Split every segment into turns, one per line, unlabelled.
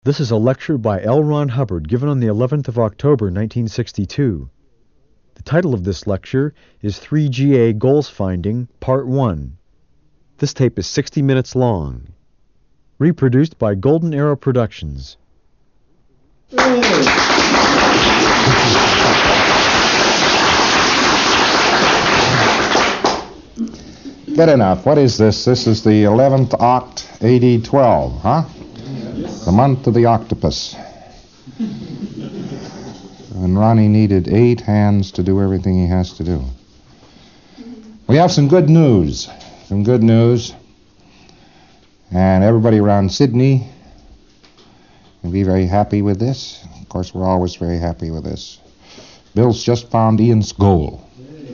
This is a lecture by L. Ron Hubbard given on the 11th of October, 1962. The title of this lecture is 3GA Goals Finding, Part 1. This tape is 60 minutes long. Reproduced by Golden Arrow Productions.
Good enough. What is this? This is the 11th Oct AD 12, huh? The month of the octopus. And Ronnie needed 8 hands to do everything he has to do. We have some good news. And everybody around Sydney will be very happy with this. Of course, we're always very happy with this. Bill's just found Ian's goal.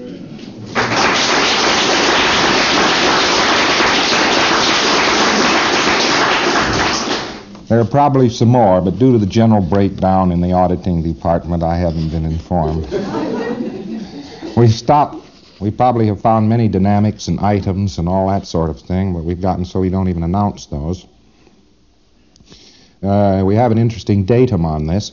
There are probably some more, but due to the general breakdown in the auditing department, I haven't been informed. We stopped. We probably have found many dynamics and items and all that sort of thing, but we've gotten so we don't even announce those. We have an interesting datum on this.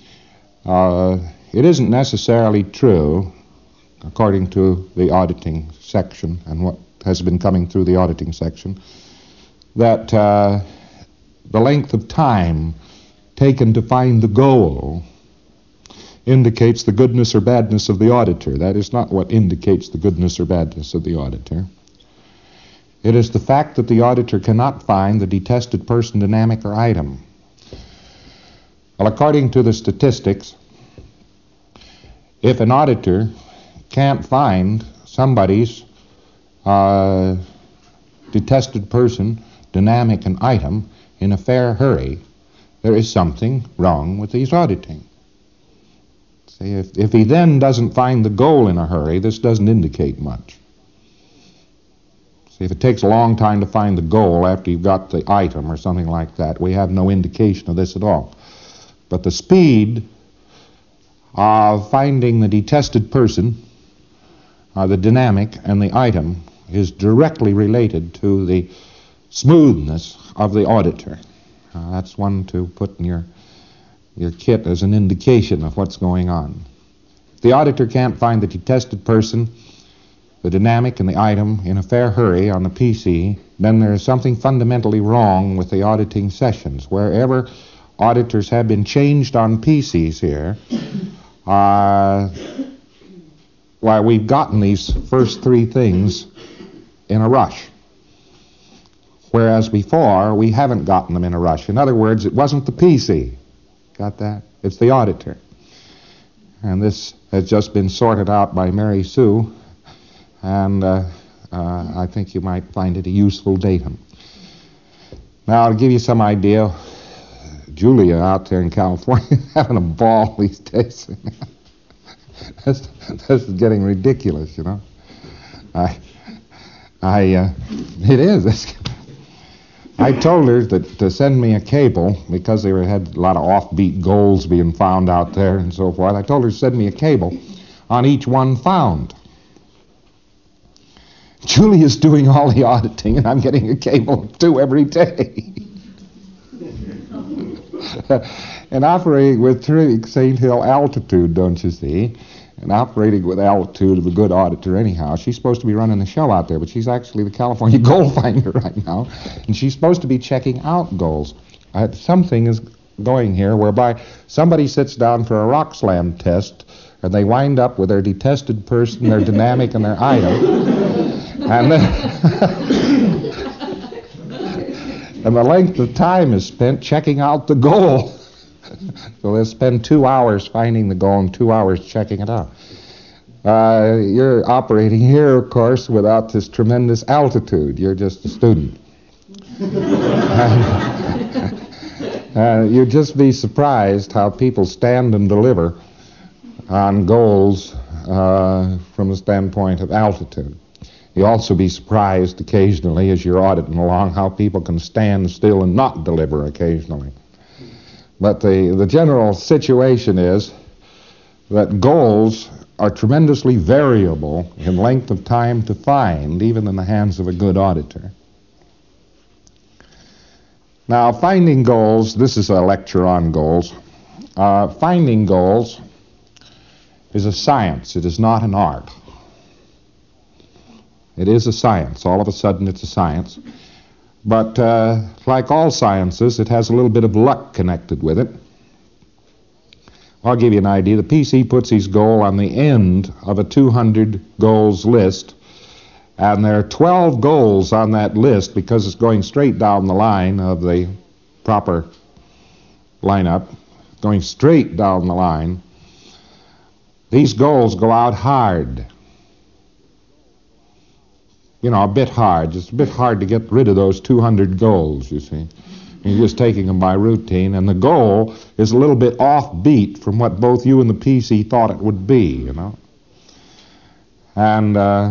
It isn't necessarily true, according to the auditing section and what has been coming through the auditing section, that the length of time taken to find the goal indicates the goodness or badness of the auditor. That is not what indicates the goodness or badness of the auditor. It is the fact that the auditor cannot find the detested person, dynamic, or item. Well, according to the statistics, if an auditor can't find somebody's detested person, dynamic, and item in a fair hurry, there is something wrong with his auditing. See, if he then doesn't find the goal in a hurry, this doesn't indicate much. See, if it takes a long time to find the goal after you've got the item or something like that, we have no indication of this at all. But the speed of finding the detested person, the dynamic, and the item is directly related to the smoothness of the auditor. That's one to put in your kit as an indication of what's going on. If the auditor can't find the detested person, the dynamic, and the item in a fair hurry on the PC, then there is something fundamentally wrong with the auditing sessions. Wherever auditors have been changed on PCs here, why we've gotten these first 3 things in a rush. Whereas before, we haven't gotten them in a rush. In other words, it wasn't the PC. Got that? It's the auditor. And this has just been sorted out by Mary Sue, and I think you might find it a useful datum. Now, I'll give you some idea. Julia out there in California is having a ball these days. This is getting ridiculous, you know. It is. I told her that to send me a cable, because they had a lot of offbeat goals being found out there and so forth. I told her to send me a cable on each one found. Julia's doing all the auditing, and I'm getting a cable of 2 every day. And operating with terrific St. Hill altitude, don't you see? And operating with altitude of a good auditor anyhow. She's supposed to be running the show out there, but she's actually the California goal finder right now. And she's supposed to be checking out goals. Something is going here whereby somebody sits down for a rock slam test, and they wind up with their detested person, their dynamic, and their item. And then and the length of time is spent checking out the goal. So they'll spend 2 hours finding the goal and 2 hours checking it out. You're operating here, of course, without this tremendous altitude. You're just a student. You'd just be surprised how people stand and deliver on goals from the standpoint of altitude. You'll also be surprised occasionally as you're auditing along how people can stand still and not deliver occasionally. But the general situation is that goals are tremendously variable in length of time to find, even in the hands of a good auditor. Now, finding goals, this is a lecture on goals. Finding goals is a science. It is not an art. It is a science. All of a sudden, it's a science. But like all sciences, it has a little bit of luck connected with it. I'll give you an idea. The PC puts his goal on the end of a 200 goals list, and there are 12 goals on that list because it's going straight down the line of the proper lineup, going straight down the line. These goals go out hard. You know, a bit hard. It's a bit hard to get rid of those 200 goals, you see. You're just taking them by routine, and the goal is a little bit offbeat from what both you and the PC thought it would be, you know. And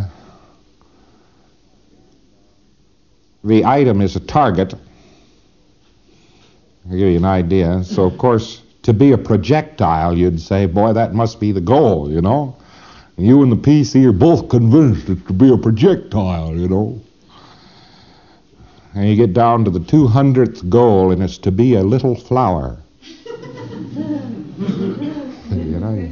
the item is a target. I'll give you an idea. So, of course, to be a projectile, you'd say, boy, that must be the goal, you know. And you and the PC are both convinced it to be a projectile, you know. And you get down to the 200th goal, and it's to be a little flower. You know,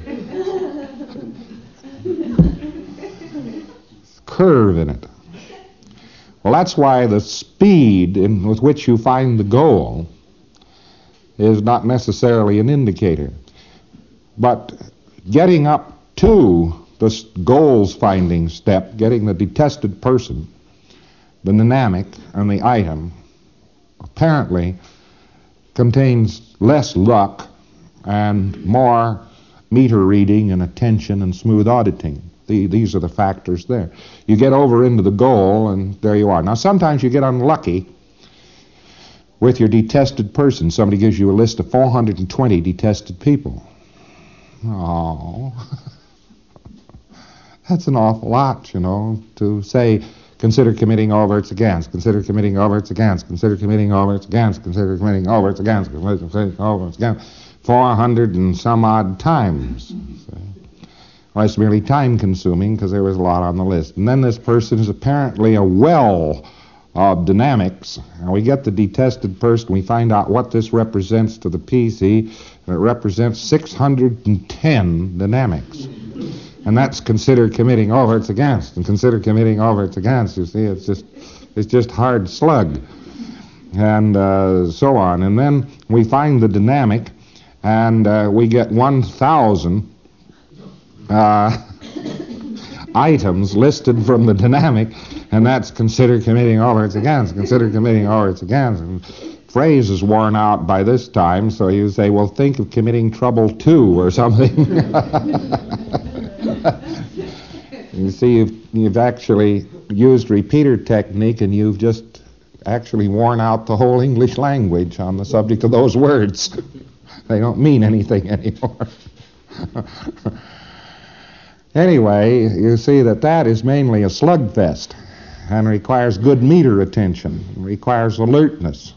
curve in it. Well, that's why the speed with which you find the goal is not necessarily an indicator. But getting up to the goals finding step, getting the detested person, the dynamic, and the item, apparently contains less luck and more meter reading and attention and smooth auditing. These are the factors there. You get over into the goal, and there you are. Now, sometimes you get unlucky with your detested person. Somebody gives you a list of 420 detested people. Oh, that's an awful lot, you know, to say, consider committing overts against, consider committing overts against, consider committing overts against, consider committing overts against, consider committing overts against, 400 and some odd times. Well, it's merely time-consuming because there was a lot on the list. And then this person is apparently a well of dynamics. And we get the detested person. We find out what this represents to the PC. And it represents 610 dynamics. And that's consider committing overts against. And consider committing overts against. You see, it's just hard slug. And so on. And then we find the dynamic, and we get 1,000 items listed from the dynamic, and that's consider committing overts against, consider committing overts against. And phrase is worn out by this time, so you say, well, think of committing trouble too, or something. You see, you've actually used repeater technique, and you've just actually worn out the whole English language on the subject of those words. They don't mean anything anymore. Anyway, you see that is mainly a slugfest and requires good meter attention, requires alertness.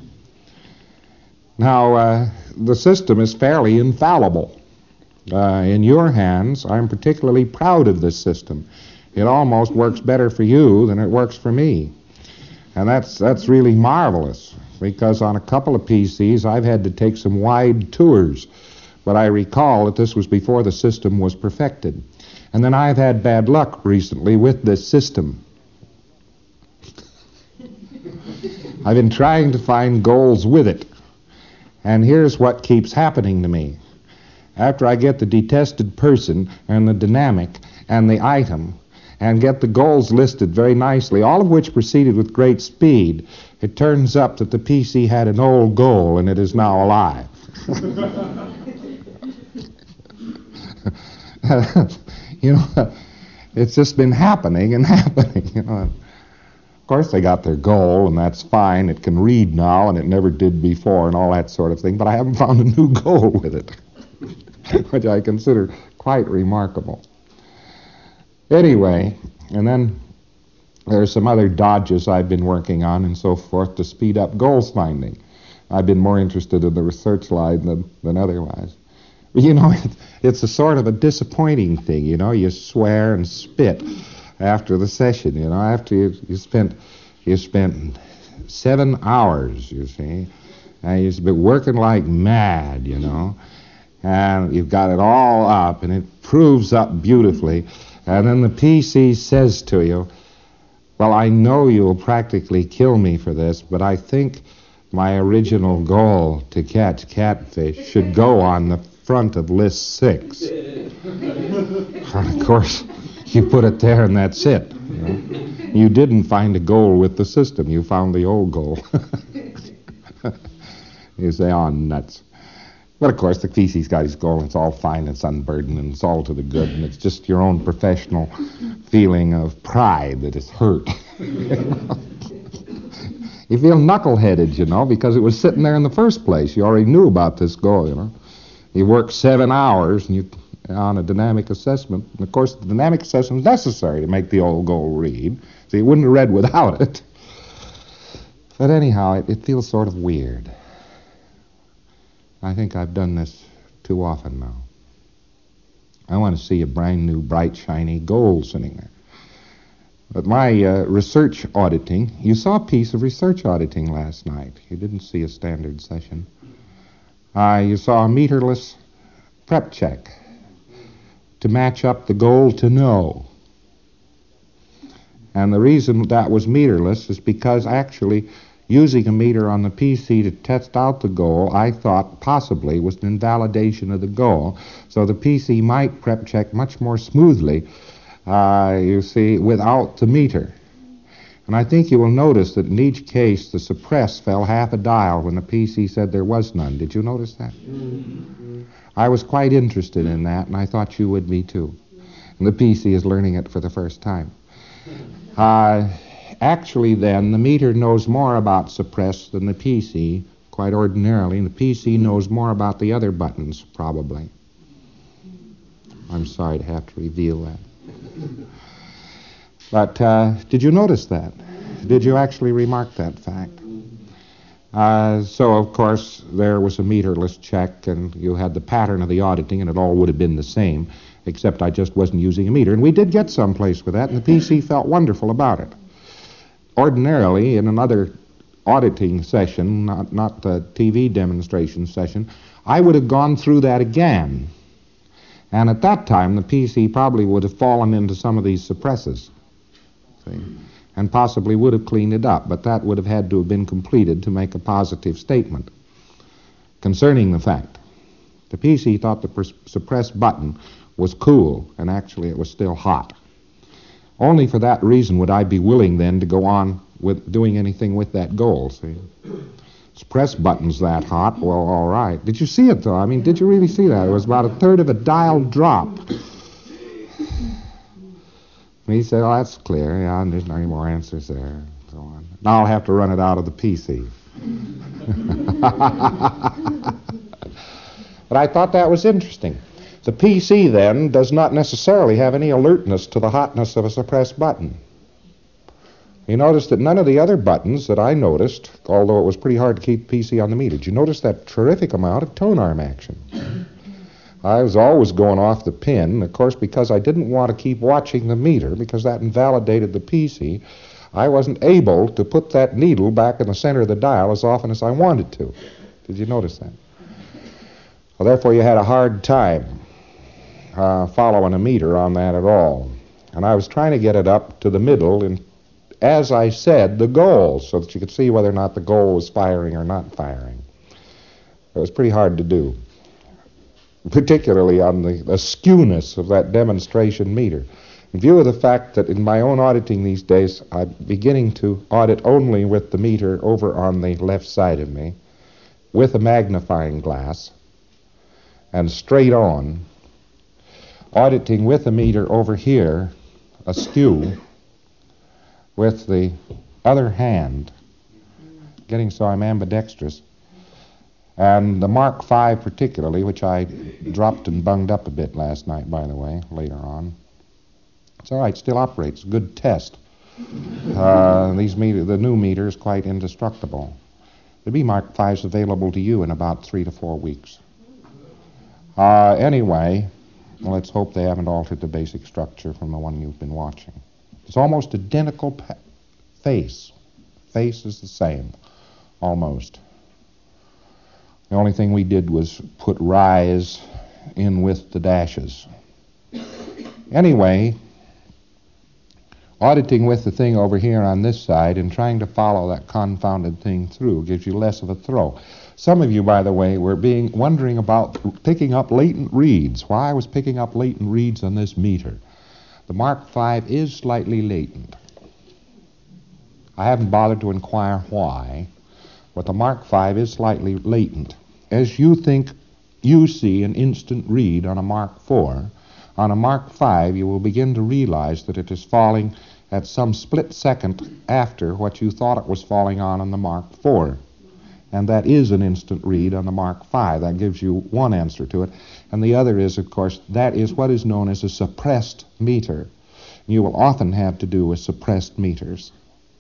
Now, the system is fairly infallible. In your hands, I'm particularly proud of this system. It almost works better for you than it works for me. And that's really marvelous, because on a couple of PCs, I've had to take some wide tours. But I recall that this was before the system was perfected. And then I've had bad luck recently with this system. I've been trying to find goals with it. And here's what keeps happening to me. After I get the detested person and the dynamic and the item and get the goals listed very nicely, all of which proceeded with great speed, it turns up that the PC had an old goal and it is now alive. You know, it's just been happening and happening, you know. Of course, they got their goal, and that's fine. It can read now, and it never did before, and all that sort of thing. But I haven't found a new goal with it, which I consider quite remarkable. Anyway, and then there's some other dodges I've been working on and so forth to speed up goals finding. I've been more interested in the research line than otherwise. You know, it's a sort of a disappointing thing, you know. You swear and spit after the session, you know, after you spent 7 hours, you see, I used to be working like mad, you know. And you've got it all up, and it proves up beautifully. And then the PC says to you, well, I know you'll practically kill me for this, but I think my original goal to catch catfish should go on the front of list 6. And of course, you put it there and that's it. You know? You didn't find a goal with the system. You found the old goal. You say, oh, nuts. But of course, the PC's got his goal. It's all fine. It's unburdened, and it's all to the good. And it's just your own professional feeling of pride that is hurt. You feel knuckleheaded, you know, because it was sitting there in the first place. You already knew about this goal, you know. You work 7 hours and you on a dynamic assessment. And of course, the dynamic assessment is necessary to make the old goal read. So you wouldn't have read without it. But anyhow, it feels sort of weird. I think I've done this too often now. I want to see a brand new, bright, shiny goal sitting there. But my research auditing, you saw a piece of research auditing last night. You didn't see a standard session. You saw a meterless prep check to match up the goal to no. And the reason that was meterless is because actually using a meter on the PC to test out the goal, I thought possibly was an invalidation of the goal. So the PC might prep check much more smoothly, you see, without the meter. And I think you will notice that in each case the suppress fell half a dial when the PC said there was none. Did you notice that? Mm-hmm. I was quite interested in that, and I thought you would be too. And the PC is learning it for the first time. Actually, then, the meter knows more about suppress than the PC, quite ordinarily, and the PC knows more about the other buttons, probably. I'm sorry to have to reveal that. But did you notice that? Did you actually remark that fact? So, of course, there was a meterless check, and you had the pattern of the auditing, and it all would have been the same, except I just wasn't using a meter. And we did get someplace with that, and the PC felt wonderful about it. Ordinarily, in another auditing session, not the TV demonstration session, I would have gone through that again. And at that time, the PC probably would have fallen into some of these suppresses, see, and possibly would have cleaned it up, but that would have had to have been completed to make a positive statement concerning the fact. The PC thought the suppress button was cool, and actually it was still hot. Only for that reason would I be willing then to go on with doing anything with that goal, see. Suppress button's that hot, well, all right. Did you see it, though? I mean, did you really see that? It was about a third of a dial drop. And he said, oh, that's clear. Yeah, and there's no any more answers there. And so on. Now I'll have to run it out of the PC. But I thought that was interesting. The PC, then, does not necessarily have any alertness to the hotness of a suppressed button. You notice that none of the other buttons that I noticed, although it was pretty hard to keep the PC on the meter, did you notice that terrific amount of tone arm action? I was always going off the pin, of course, because I didn't want to keep watching the meter, because that invalidated the PC. I wasn't able to put that needle back in the center of the dial as often as I wanted to. Did you notice that? Well, therefore, you had a hard time following a meter on that at all. And I was trying to get it up to the middle and, as I said, the goal, so that you could see whether or not the goal was firing or not firing. It was pretty hard to do, particularly on the skewness of that demonstration meter. In view of the fact that in my own auditing these days, I'm beginning to audit only with the meter over on the left side of me, with a magnifying glass, and straight on, auditing with the meter over here, askew, with the other hand, getting so I'm ambidextrous. And the Mark V particularly, which I dropped and bunged up a bit last night, by the way, later on. It's all right, still operates, good test. The new meter is quite indestructible. The B Mark V is available to you in about 3 to 4 weeks. Anyway, let's hope they haven't altered the basic structure from the one you've been watching. It's almost identical face. Face is the same, almost. The only thing we did was put rise in with the dashes. Anyway, auditing with the thing over here on this side and trying to follow that confounded thing through gives you less of a throw. Some of you, by the way, were wondering about picking up latent reads, why I was picking up latent reads on this meter. The Mark V is slightly latent. I haven't bothered to inquire why, but the Mark V is slightly latent. As you think you see an instant read on a Mark IV, on a Mark V you will begin to realize that it is falling at some split second after what you thought it was falling on the Mark IV. And that is an instant read on the Mark V. That gives you one answer to it. And the other is, of course, that is what is known as a suppressed meter. You will often have to do with suppressed meters.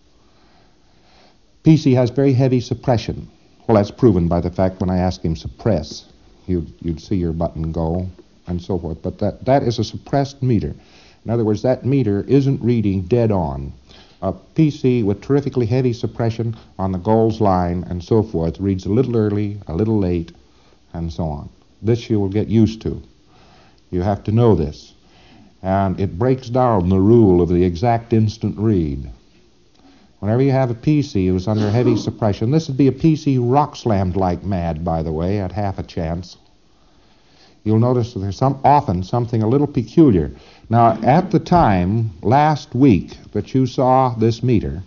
PC has very heavy suppression. Well, that's proven by the fact when I ask him suppress, you'd see your button go and so forth. But that is a suppressed meter. In other words, that meter isn't reading dead on. A PC with terrifically heavy suppression on the goals line and so forth reads a little early, a little late, and so on. This you will get used to. You have to know this. And it breaks down the rule of the exact instant read. Whenever you have a PC who's under heavy suppression, this would be a PC rock slammed like mad, by the way, at half a chance. You'll notice that there's often something a little peculiar. Now, at the time, last week, that you saw this meter,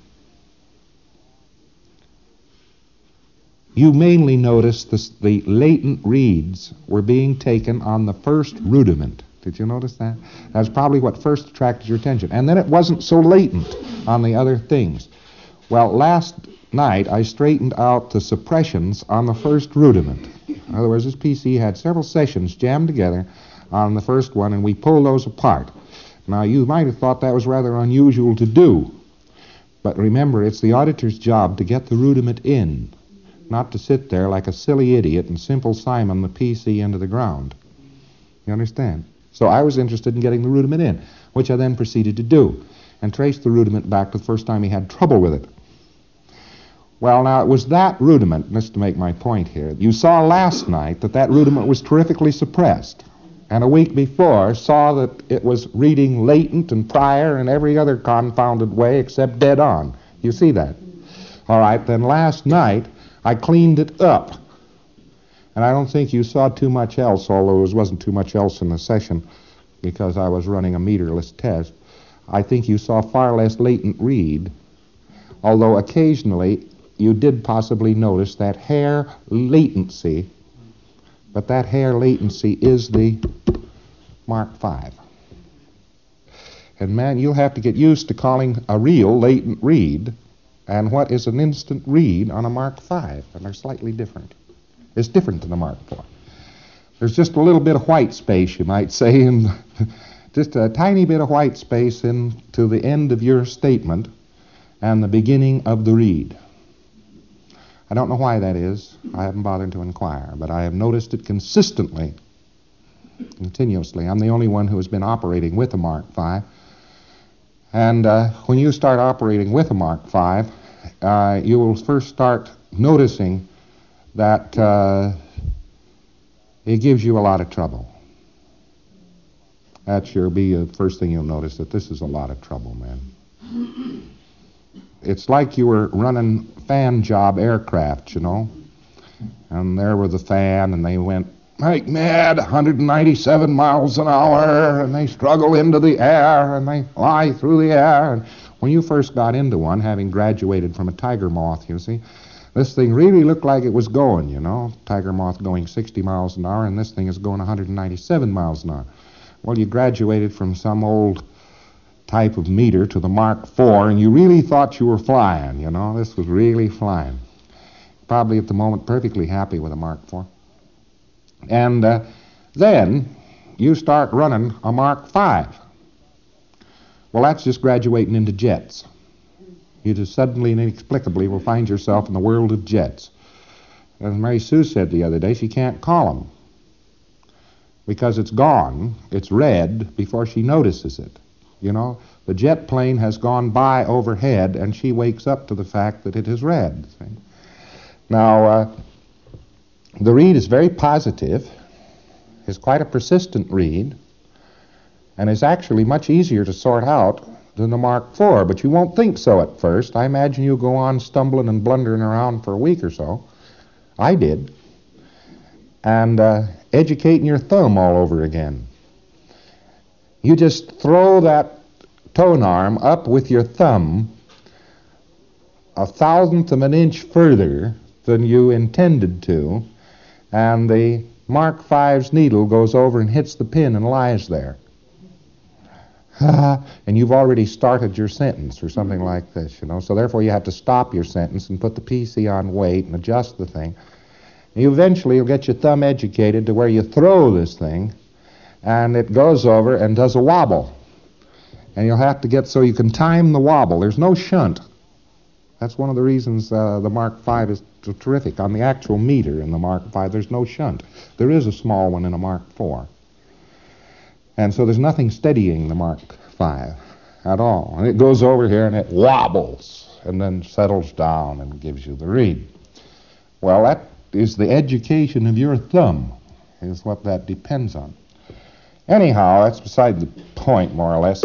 you mainly noticed the latent reads were being taken on the first rudiment. Did you notice that? That's probably what first attracted your attention. And then it wasn't so latent on the other things. Well, last night I straightened out the suppressions on the first rudiment. In other words, this PC had several sessions jammed together on the first one, and we pulled those apart. Now, you might have thought that was rather unusual to do. But remember, it's the auditor's job to get the rudiment in, not to sit there like a silly idiot and Simple Simon the PC into the ground. You understand? So I was interested in getting the rudiment in, which I then proceeded to do, and traced the rudiment back to the first time he had trouble with it. Well, now, it was that rudiment, just to make my point here, you saw last night that rudiment was terrifically suppressed, and a week before saw that it was reading latent and prior and every other confounded way except dead on. You see that? All right, then last night I cleaned it up. And I don't think you saw too much else, although there wasn't too much else in the session because I was running a meterless test. I think you saw far less latent read, although occasionally you did possibly notice that hair latency, but that hair latency is the Mark V. And man, you'll have to get used to calling a real latent read and what is an instant read on a Mark V, and they're slightly different. It's different than the Mark IV. There's just a little bit of white space, you might say, and just a tiny bit of white space into the end of your statement and the beginning of the read. I don't know why that is. I haven't bothered to inquire, but I have noticed it consistently, continuously. I'm the only one who has been operating with a Mark V. And when you start operating with a Mark V, you will first start noticing that it gives you a lot of trouble. That sure be the first thing you'll notice, that this is a lot of trouble, man. It's like you were running fan job aircraft, you know, and there was the fan, and they went like mad, 197 miles an hour, and they struggle into the air, and they fly through the air. And when you first got into one, having graduated from a Tiger Moth, you see, this thing really looked like it was going, you know. Tiger Moth going 60 miles an hour, and this thing is going 197 miles an hour. Well, you graduated from some old type of meter to the Mark IV, and you really thought you were flying, you know. This was really flying. Probably at the moment perfectly happy with a Mark IV. And then you start running a Mark V. Well, that's just graduating into jets. You just suddenly and inexplicably will find yourself in the world of jets. As Mary Sue said the other day, she can't call them because it's gone, it's red, before she notices it. You know, the jet plane has gone by overhead, and she wakes up to the fact that it is red. See? Now, The read is very positive, is quite a persistent read, and is actually much easier to sort out than the Mark IV, but you won't think so at first. I imagine you'll go on stumbling and blundering around for a week or so. I did. And educating your thumb all over again. You just throw that tone arm up with your thumb 1/1000th of an inch further than you intended to, and the Mark V's needle goes over and hits the pin and lies there. And you've already started your sentence or something like this, you know. So therefore you have to stop your sentence and put the PC on wait and adjust the thing. You eventually will get your thumb educated to where you throw this thing and it goes over and does a wobble. And you'll have to get so you can time the wobble. There's no shunt. That's one of the reasons the Mark V is terrific. On the actual meter in the Mark V, there's no shunt. There is a small one in a Mark IV. And so there's nothing steadying the Mark V at all. And it goes over here and it wobbles and then settles down and gives you the read. Well, that is the education of your thumb, is what that depends on. Anyhow, that's beside the point, more or less.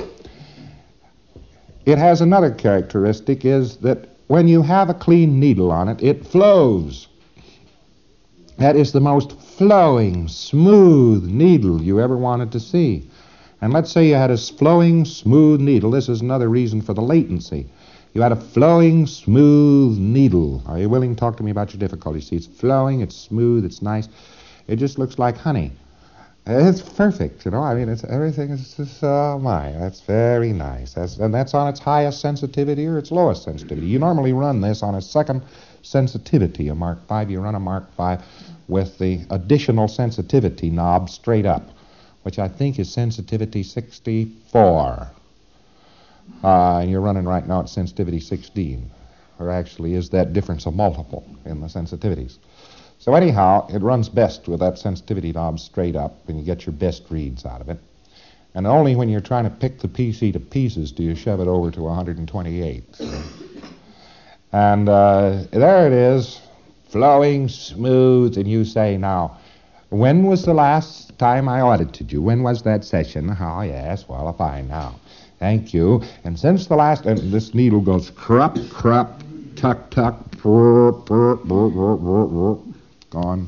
It has another characteristic, is that when you have a clean needle on it, it flows. That is the most flowing, smooth needle you ever wanted to see. And let's say you had a flowing, smooth needle. This is another reason for the latency. You had a flowing, smooth needle. Are you willing to talk to me about your difficulties? See, it's flowing, it's smooth, it's nice. It just looks like honey. It's perfect, you know. I mean, everything is just, oh my, that's very nice. And that's on its highest sensitivity or its lowest sensitivity. You normally run this on a second sensitivity, a Mark V. You run a Mark V with the additional sensitivity knob straight up, which I think is sensitivity 64. And you're running right now at sensitivity 16. Or actually, is that difference a multiple in the sensitivities? So anyhow, it runs best with that sensitivity knob straight up, and you get your best reads out of it. And only when you're trying to pick the PC to pieces do you shove it over to 128. So. And there it is, flowing, smooth, and you say, now, when was the last time I audited you? When was that session? Oh, yes, well, fine now. Thank you. And since the last, and this needle goes crup, crup, tuck, tuck, brr, brr, brr, brr, brr, brr. Gone.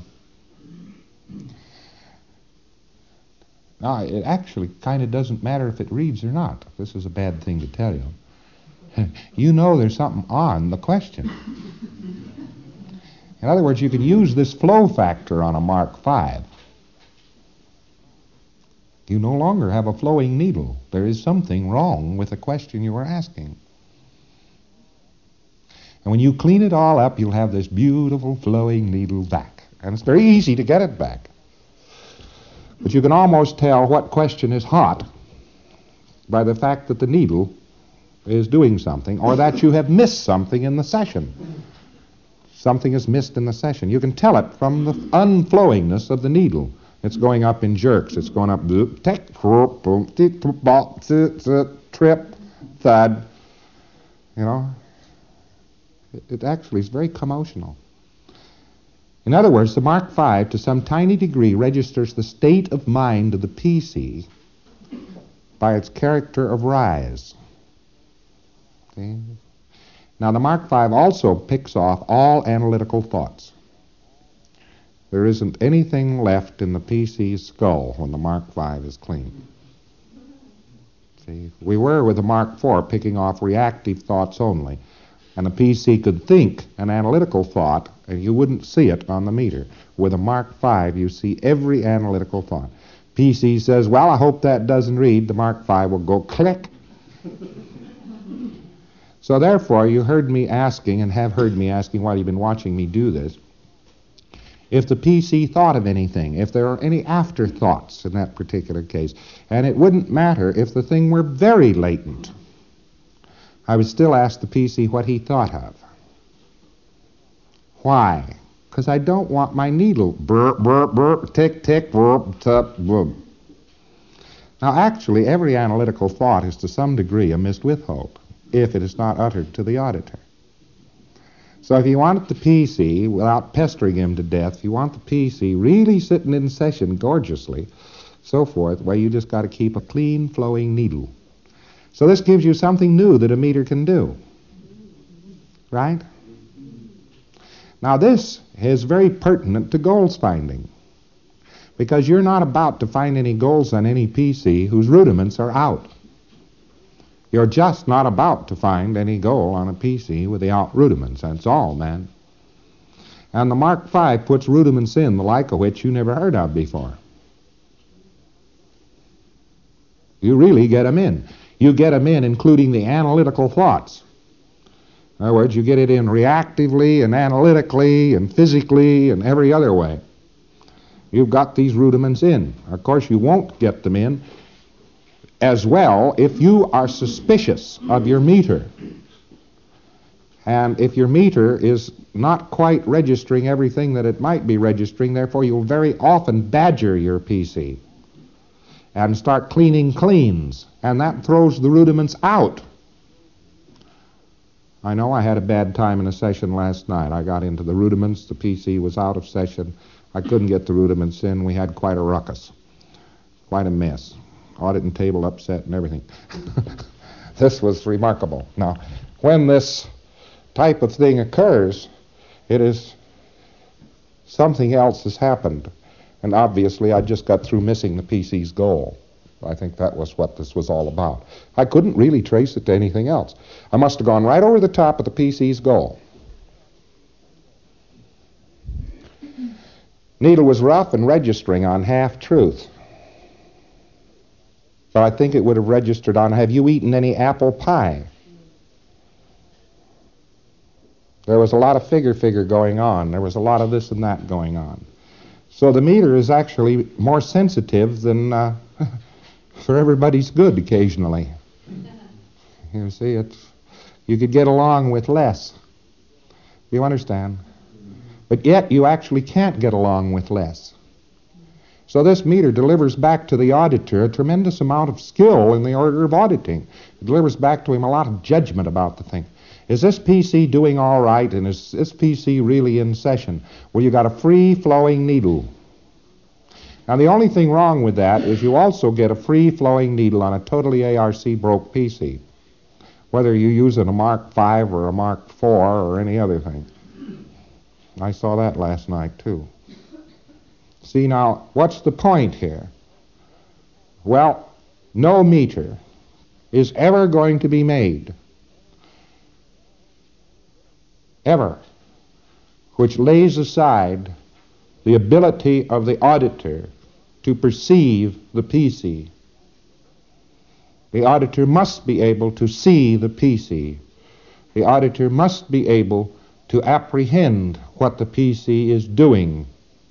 Now, it actually kind of doesn't matter if it reads or not. This is a bad thing to tell you. You know there's something on the question. In other words, you can use this flow factor on a Mark V. You no longer have a flowing needle. There is something wrong with the question you were asking. And when you clean it all up, you'll have this beautiful flowing needle back. And it's very easy to get it back. But you can almost tell what question is hot by the fact that the needle is doing something, or that you have missed something in the session. Something is missed in the session. You can tell it from the unflowingness of the needle. It's going up in jerks. It's going up, trip, thud. You know, it actually is very commotional. In other words, the Mark V, to some tiny degree, registers the state of mind of the PC by its character of rise. See? Now, the Mark V also picks off all analytical thoughts. There isn't anything left in the PC's skull when the Mark V is clean. See, we were with the Mark IV picking off reactive thoughts only, and the PC could think an analytical thought, and you wouldn't see it on the meter. With a Mark V, you see every analytical thought. PC says, well, I hope that doesn't read. The Mark V will go click. So therefore, you heard me asking, and have heard me asking while you've been watching me do this, if the PC thought of anything, if there are any afterthoughts in that particular case. And it wouldn't matter if the thing were very latent. I would still ask the PC what he thought of. Why? Because I don't want my needle brr, brr, brr, tick, tick, brr, tup, boom. Now, actually, every analytical thought is to some degree a missed with hope, if it is not uttered to the auditor. So if you want the PC, without pestering him to death, if you want the PC really sitting in session gorgeously, so forth, well, you just got to keep a clean flowing needle. So this gives you something new that a meter can do. Right? Now this is very pertinent to goals finding, because you're not about to find any goals on any PC whose rudiments are out. You're just not about to find any goal on a PC with the out rudiments. That's all, man. And the Mark V puts rudiments in, the like of which you never heard of before. You really get them in. You get them in including the analytical thoughts. In other words, you get it in reactively and analytically and physically and every other way. You've got these rudiments in. Of course, you won't get them in as well if you are suspicious of your meter. And if your meter is not quite registering everything that it might be registering, therefore you'll very often badger your PC and start cleaning cleans, and that throws the rudiments out. I know I had a bad time in a session last night. I got into the rudiments, the PC was out of session, I couldn't get the rudiments in, we had quite a ruckus, quite a mess. Auditing table upset and everything. This was remarkable. Now, when this type of thing occurs, it is something else has happened. And obviously, I just got through missing the PC's goal. I think that was what this was all about. I couldn't really trace it to anything else. I must have gone right over the top of the PC's goal. Needle was rough and registering on half-truth. But I think it would have registered on, have you eaten any apple pie? There was a lot of figure going on. There was a lot of this and that going on. So the meter is actually more sensitive than for everybody's good occasionally. You see, you could get along with less. You understand? But yet you actually can't get along with less. So this meter delivers back to the auditor a tremendous amount of skill in the order of auditing. It delivers back to him a lot of judgment about the thing. Is this PC doing all right, and is this PC really in session? Well, you got a free-flowing needle. Now, the only thing wrong with that is you also get a free-flowing needle on a totally ARC broke PC, whether you use it a Mark V or a Mark IV or any other thing. I saw that last night, too. See, now, what's the point here? Well, no meter is ever going to be made, ever, which lays aside the ability of the auditor to perceive the PC. The auditor must be able to see the PC. The auditor must be able to apprehend what the PC is doing,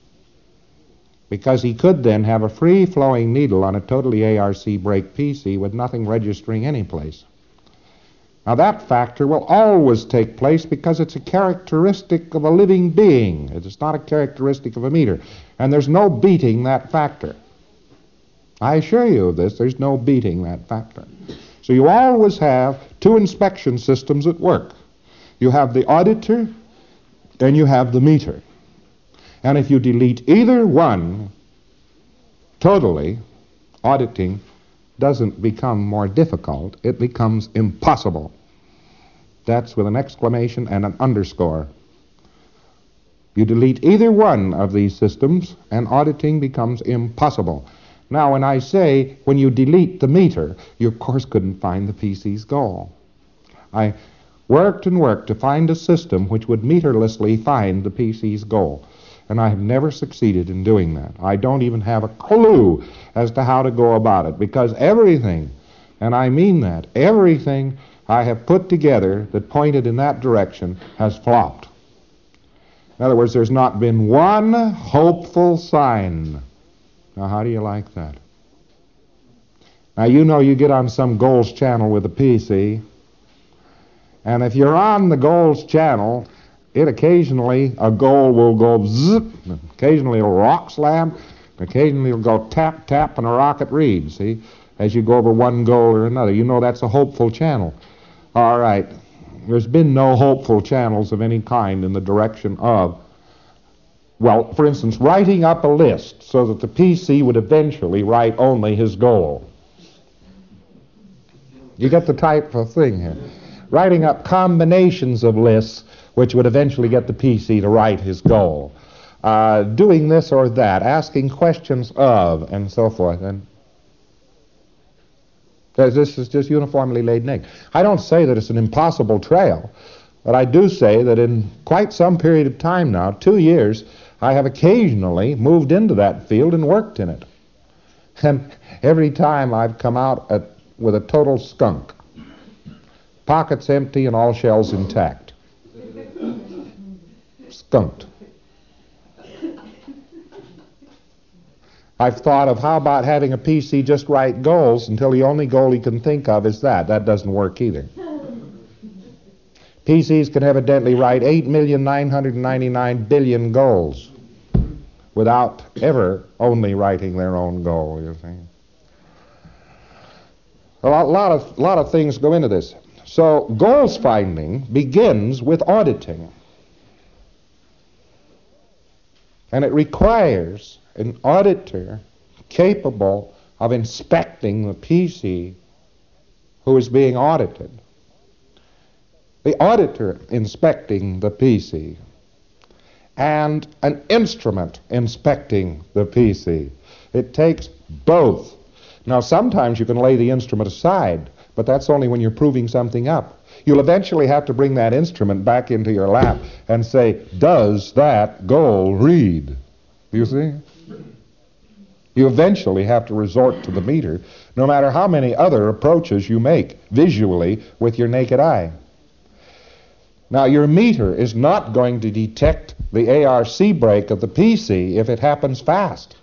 because he could then have a free-flowing needle on a totally ARC break PC with nothing registering anyplace. Now that factor will always take place because it's a characteristic of a living being. It is not a characteristic of a meter. And there's no beating that factor. I assure you of this, there's no beating that factor. So you always have two inspection systems at work. You have the auditor and you have the meter. And if you delete either one totally, auditing doesn't become more difficult, it becomes impossible. That's with an exclamation and an underscore. You delete either one of these systems and auditing becomes impossible. Now, when I say when you delete the meter, you of course couldn't find the PC's goal. I worked and worked to find a system which would meterlessly find the PC's goal. And I have never succeeded in doing that. I don't even have a clue as to how to go about it, because everything, and I mean that, everything I have put together that pointed in that direction has flopped. In other words, there's not been one hopeful sign. Now, how do you like that? Now, you know you get on some goals channel with a PC, and if you're on the goals channel, it occasionally, a goal will go zip, occasionally it'll rock slam, occasionally it'll go tap, tap, and a rocket read, see, as you go over one goal or another. You know that's a hopeful channel. All right, There's been no hopeful channels of any kind in the direction of, well, for instance, writing up a list so that the PC would eventually write only his goal. You get the type of thing here. Writing up combinations of lists which would eventually get the PC to write his goal. Doing this or that, asking questions of, and so forth. And this is just uniformly laid naked. I don't say that it's an impossible trail, but I do say that in quite some period of time now, 2 years, I have occasionally moved into that field and worked in it. And every time I've come out with a total skunk. Pockets empty and all shells intact. Skunked. I've thought of how about having a PC just write goals until the only goal he can think of is that. That doesn't work either. PCs can evidently write 8,999,000,000,000 goals without ever only writing their own goal, you see. A lot of things go into this. So goals finding begins with auditing. And it requires an auditor capable of inspecting the PC who is being audited. The auditor inspecting the PC and an instrument inspecting the PC. It takes both. Now, sometimes you can lay the instrument aside, but that's only when you're proving something up. You'll eventually have to bring that instrument back into your lap and say, does that goal read? You see? You eventually have to resort to the meter, no matter how many other approaches you make visually with your naked eye. Now, your meter is not going to detect the ARC break of the PC if it happens fast.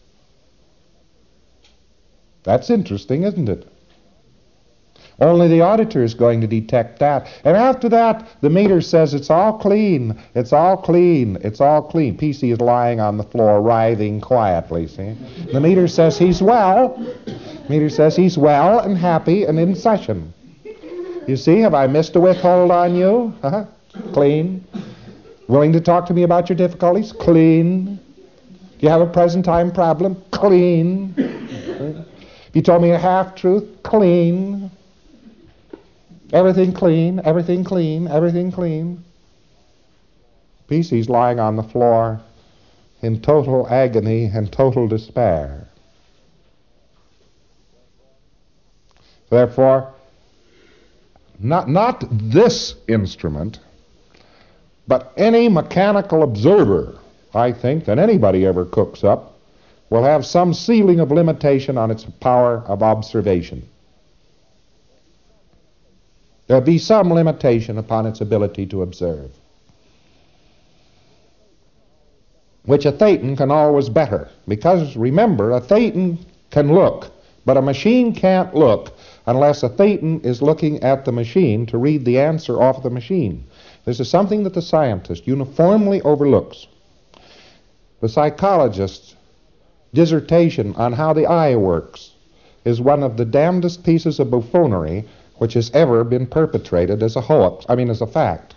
That's interesting, isn't it? Only the auditor is going to detect that. And after that, the meter says it's all clean, it's all clean, it's all clean. PC is lying on the floor, writhing quietly, see? The meter says he's well. Meter says he's well and happy and in session. You see, have I missed a withhold on you? Clean. Willing to talk to me about your difficulties? Clean. Do you have a present time problem? Clean. You told me a half-truth? Clean. Everything clean, everything clean, everything clean. PC's lying on the floor in total agony and total despair. Therefore, not this instrument, but any mechanical observer, I think, that anybody ever cooks up, will have some ceiling of limitation on its power of observation. There'll be some limitation upon its ability to observe, which a Thetan can always better. Because, remember, a Thetan can look, but a machine can't look unless a Thetan is looking at the machine to read the answer off the machine. This is something that the scientist uniformly overlooks. The psychologist's dissertation on how the eye works is one of the damnedest pieces of buffoonery which has ever been perpetrated as a hoax, as a fact.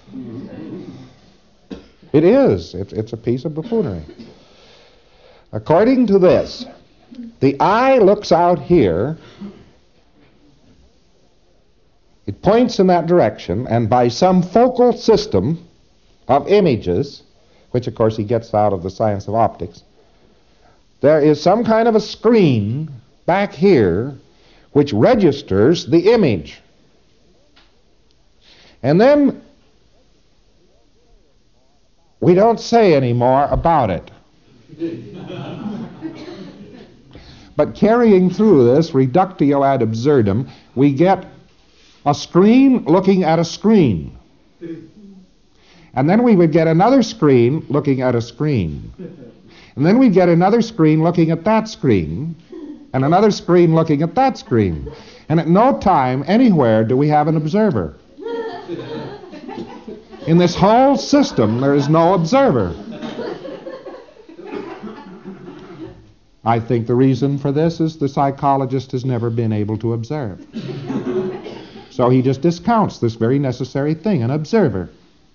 It is. It's a piece of buffoonery. According to this, the eye looks out here, it points in that direction, and by some focal system of images, which of course he gets out of the science of optics, there is some kind of a screen back here which registers the image. And then we don't say any more about it. But carrying through this reductio ad absurdum, we get a screen looking at a screen. And then we would get another screen looking at a screen. And then we'd get another screen looking at that screen. And another screen looking at that screen. And at no time, anywhere, do we have an observer. In this whole system, there is no observer. I think the reason for this is the psychologist has never been able to observe. So he just discounts this very necessary thing, an observer.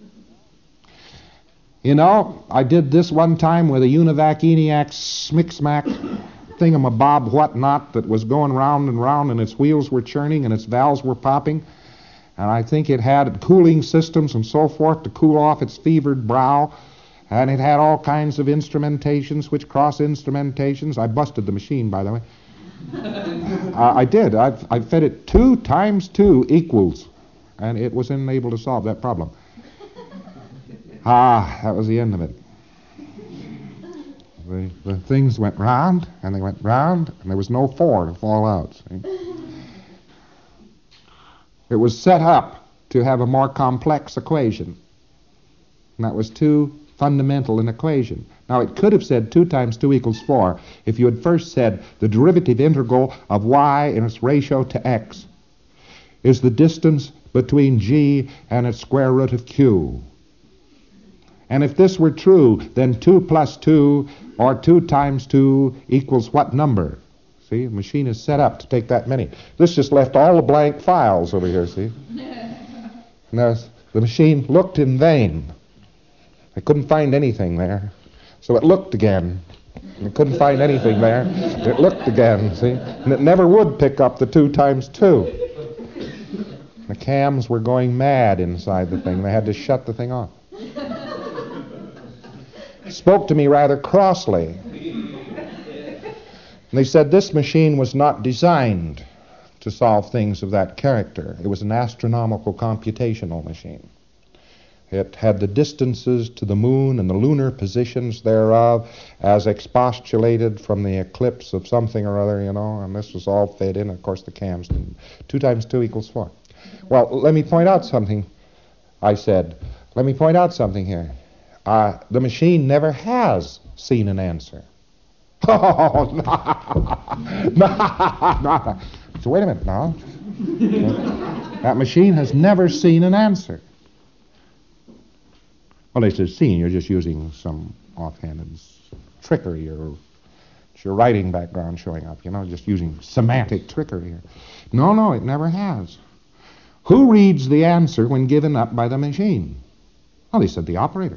You know, I did this one time with a Univac ENIAC smick-smack thingamabob whatnot that was going round and round, and its wheels were churning and its valves were popping. And I think it had cooling systems and so forth to cool off its fevered brow. And it had all kinds of instrumentations, which cross-instrumentations. I busted the machine, by the way. I did. I fed it 2 times 2 equals, and it was unable to solve that problem. That was the end of it. The things went round, and they went round, and there was no 4 to fall out. See? It was set up to have a more complex equation, and that was too fundamental an equation. Now, it could have said 2 times 2 equals 4 if you had first said the derivative integral of y in its ratio to x is the distance between g and its square root of q. And if this were true, then 2 plus 2, or 2 times 2, equals what number? See, the machine is set up to take that many. This just left all the blank files over here, see? Now, the machine looked in vain. I couldn't find anything there. So it looked again. And it couldn't find anything there. It looked again, see? And it never would pick up the 2 times 2. The cams were going mad inside the thing. They had to shut the thing off. Spoke to me rather crossly. And they said this machine was not designed to solve things of that character. It was an astronomical computational machine. It had the distances to the moon and the lunar positions thereof as expostulated from the eclipse of something or other, you know, and this was all fed in. Of course, the cams didn't. 2 times 2 equals 4. Well, let me point out something, I said. Let me point out something here. The machine never has seen an answer. Oh, no. So wait a minute now. That machine has never seen an answer. Well, they said seen, you're just using some offhanded trickery, or it's your writing background showing up, you know, just using semantic trickery here. No, it never has. Who reads the answer when given up by the machine? Well, they said the operator.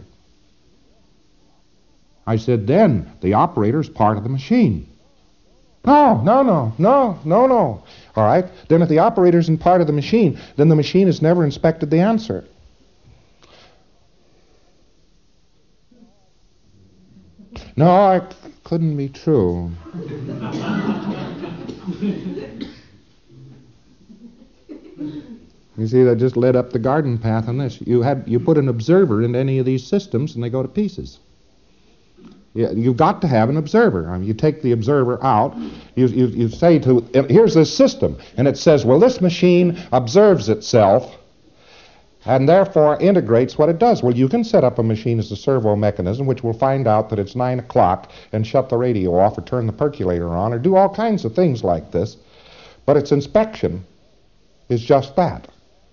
I said, then the operator's part of the machine. No. All right, then if the operator isn't part of the machine, then the machine has never inspected the answer. No, it couldn't be true. You see, that just led up the garden path on this. You put an observer into any of these systems and they go to pieces. You've got to have an observer. I mean, you take the observer out, you say here's this system, and it says, well, this machine observes itself and therefore integrates what it does. Well, you can set up a machine as a servo mechanism which will find out that it's 9 o'clock and shut the radio off or turn the percolator on or do all kinds of things like this, but its inspection is just that.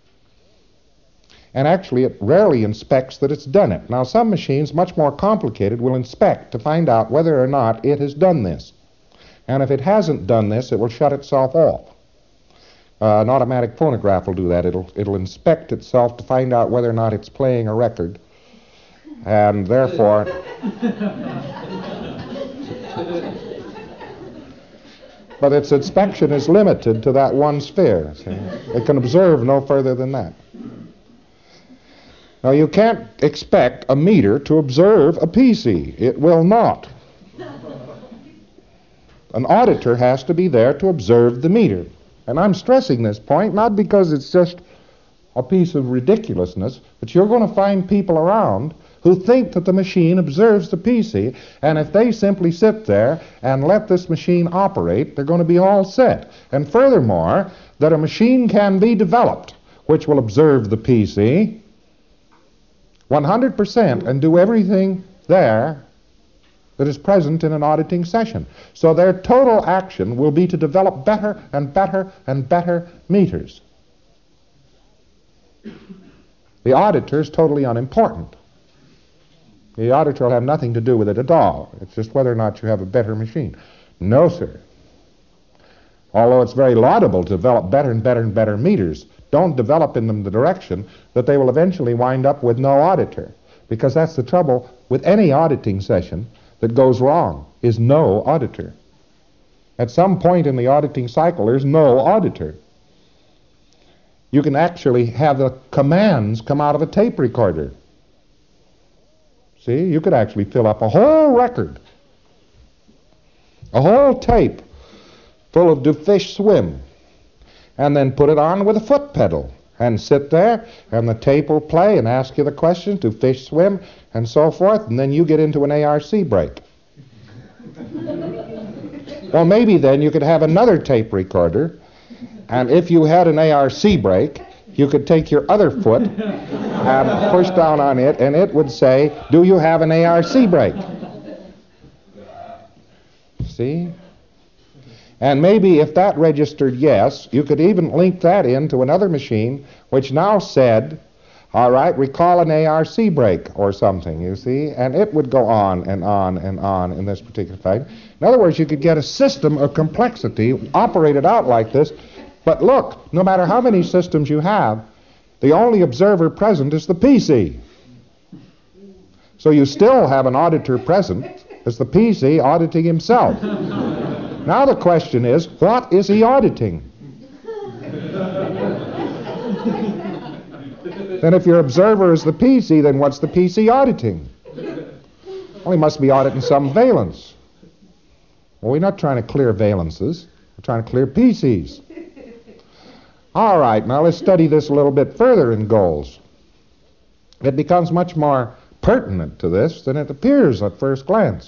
And actually, it rarely inspects that it's done it. Now, some machines, much more complicated, will inspect to find out whether or not it has done this. And if it hasn't done this, it will shut itself off. An automatic phonograph will do that. It'll inspect itself to find out whether or not it's playing a record. And therefore... But its inspection is limited to that one sphere. See? It can observe no further than that. Now, you can't expect a meter to observe a PC. It will not. An auditor has to be there to observe the meter. And I'm stressing this point, not because it's just a piece of ridiculousness, but you're going to find people around who think that the machine observes the PC, and if they simply sit there and let this machine operate, they're going to be all set. And furthermore, that a machine can be developed which will observe the PC 100% and do everything there that is present in an auditing session. So their total action will be to develop better and better and better meters. The auditor is totally unimportant. The auditor will have nothing to do with it at all. It's just whether or not you have a better machine. No, sir. although it's very laudable to develop better and better and better meters, don't develop in them the direction that they will eventually wind up with no auditor. Because that's the trouble with any auditing session that goes wrong, is no auditor. At some point in the auditing cycle, there's no auditor. You can actually have the commands come out of a tape recorder. See, you could actually fill up a whole record, a whole tape full of "Do Fish Swim," and then put it on with a foot pedal and sit there, and the tape will play and ask you the questions, "Do fish swim?" and so forth, and then you get into an ARC break. Well, maybe then you could have another tape recorder, and if you had an ARC break, you could take your other foot and push down on it, and it would say, "Do you have an ARC break?" See? And maybe if that registered yes, you could even link that into another machine which now said, all right, recall an ARC break or something, you see, and it would go on and on and on in this particular fact. In other words, you could get a system of complexity operated out like this, but look, no matter how many systems you have, the only observer present is the PC. So you still have an auditor present as the PC auditing himself. Now the question is, what is he auditing? Then if your observer is the PC, then what's the PC auditing? Well, he must be auditing some valence. Well, we're not trying to clear valences. We're trying to clear PCs. All right, now let's study this a little bit further in goals. It becomes much more pertinent to this than it appears at first glance.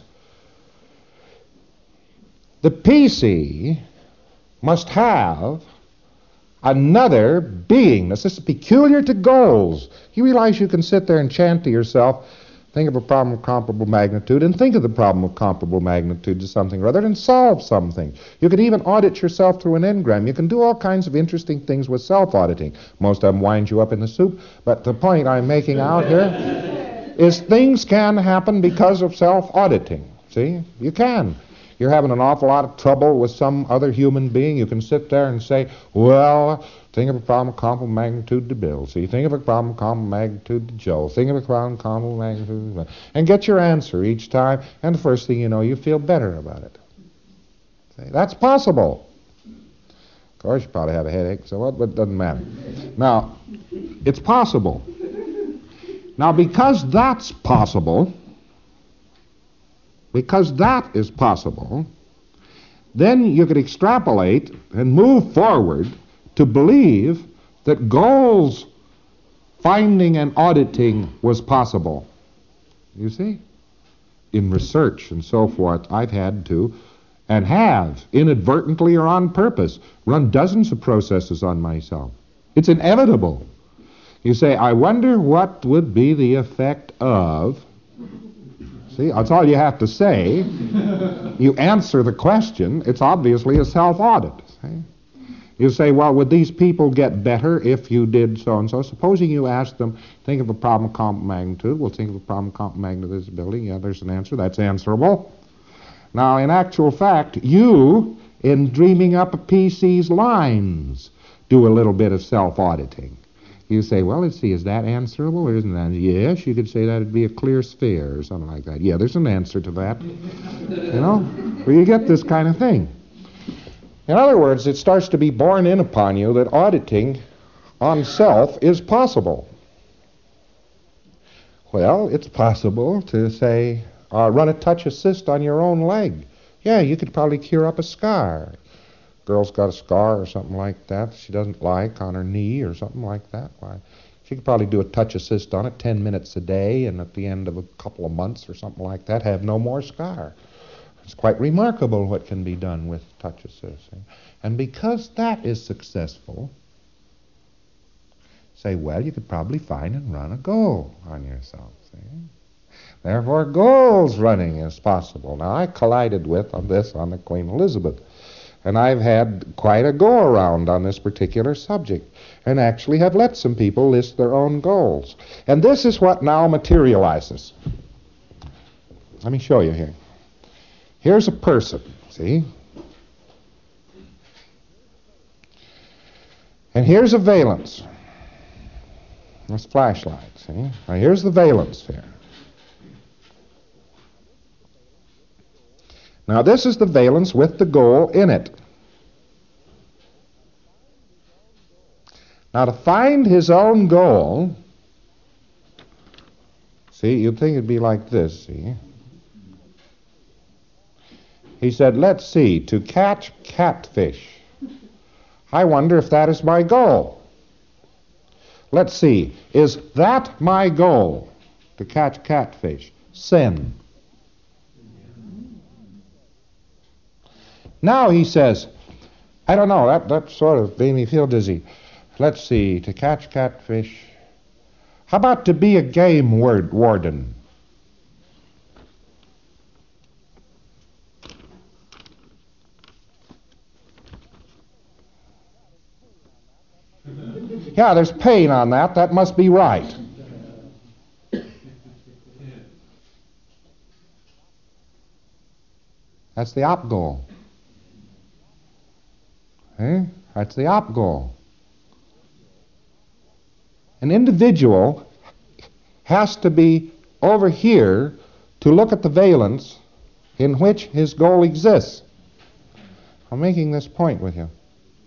The PC must have another beingness. This is peculiar to goals. You realize you can sit there and chant to yourself, think of a problem of comparable magnitude, and think of the problem of comparable magnitude to something or other, and solve something. You could even audit yourself through an engram. You can do all kinds of interesting things with self-auditing. Most of them wind you up in the soup, but the point I'm making out here is things can happen because of self-auditing. See? You can. You're having an awful lot of trouble with some other human being. You can sit there and say, well, think of a problem of comparable magnitude to Bill. See, think of a problem of comparable magnitude to Joe. Think of a problem of comparable magnitude to... And get your answer each time, and the first thing you know, you feel better about it. See, that's possible. Of course, you probably have a headache, so what? But it doesn't matter. Now, it's possible. Now, because that's possible... Because that is possible, then you could extrapolate and move forward to believe that goals finding and auditing was possible. You see? In research and so forth, I've had to, and have, inadvertently or on purpose, run dozens of processes on myself. It's inevitable. You say, I wonder what would be the effect of... See, that's all you have to say. You answer the question. It's obviously a self-audit. See? You say, well, would these people get better if you did so-and-so? Supposing you ask them, think of a problem of comparable magnitude. Well, think of a problem of comparable magnitude of this building. Yeah, there's an answer. That's answerable. Now, in actual fact, you, in dreaming up a PC's lines, do a little bit of self-auditing. You say, well, let's see, is that answerable or isn't that? Yes, you could say that would be a clear sphere or something like that. Yeah, there's an answer to that. You know, where you get this kind of thing. In other words, it starts to be borne in upon you that auditing on self is possible. Well, it's possible to say, run a touch assist on your own leg. Yeah, you could probably cure up a scar. Girl's got a scar or something like that she doesn't like on her knee or something like that. Why, she could probably do a touch assist on it 10 minutes a day, and at the end of a couple of months or something like that, have no more scar. It's quite remarkable what can be done with touch assist. And because that is successful, say, well, you could probably find and run a goal on yourself. See? Therefore, goals running is possible. Now, I collided with on the Queen Elizabeth. And I've had quite a go-around on this particular subject, and actually have let some people list their own goals. And this is what now materializes. Let me show you here. Here's a person, see? And here's a valence. This flashlight, see? Now here's the valence here. Now this is the valence with the goal in it. Now to find his own goal, see, you'd think it'd be like this, see? He said, let's see, to catch catfish. I wonder if that is my goal. Let's see, is that my goal, to catch catfish? Sin. Now he says, I don't know, that sort of made me feel dizzy. Let's see, to catch catfish. How about to be a game warden? Yeah, there's pain on that. That must be right. That's the op goal. Eh? That's the op goal. An individual has to be over here to look at the valence in which his goal exists. I'm making this point with you.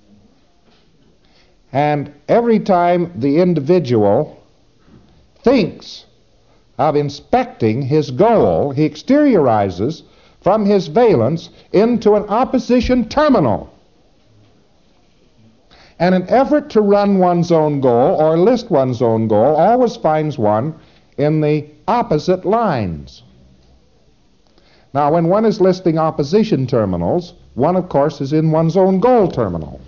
And every time the individual thinks of inspecting his goal, he exteriorizes from his valence into an opposition terminal. And an effort to run one's own goal or list one's own goal always finds one in the opposite lines. Now, when one is listing opposition terminals, one, of course, is in one's own goal terminal.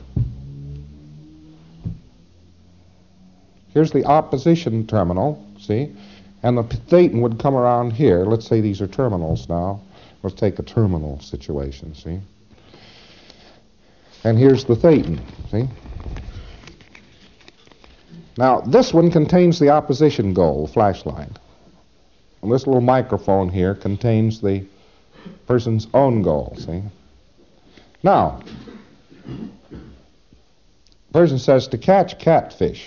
Here's the opposition terminal, see? And the thetan would come around here. Let's say these are terminals now. Let's take a terminal situation, see? And here's the thetan, see? Now, this one contains the opposition goal, the flashlight. And this little microphone here contains the person's own goal, see? Now, the person says to catch catfish.